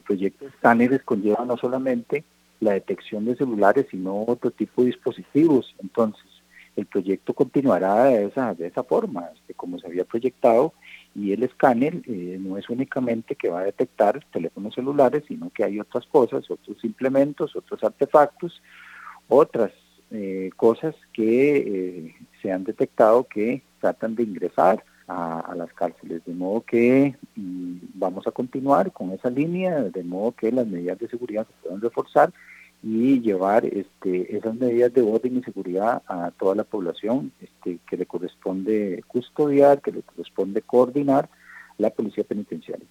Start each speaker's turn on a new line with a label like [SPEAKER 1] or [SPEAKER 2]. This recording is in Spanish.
[SPEAKER 1] proyecto de escáneres conlleva no solamente la detección de celulares, sino otro tipo de dispositivos. Entonces, el proyecto continuará de esa forma, como se había proyectado, y el escáner no es únicamente que va a detectar teléfonos celulares, sino que hay otras cosas, otros implementos, otros artefactos, otras cosas que se han detectado que tratan de ingresar a las cárceles, de modo que vamos a continuar con esa línea, de modo que las medidas de seguridad se puedan reforzar y llevar esas medidas de orden y seguridad a toda la población que le corresponde custodiar, que le corresponde coordinar la policía penitenciaria.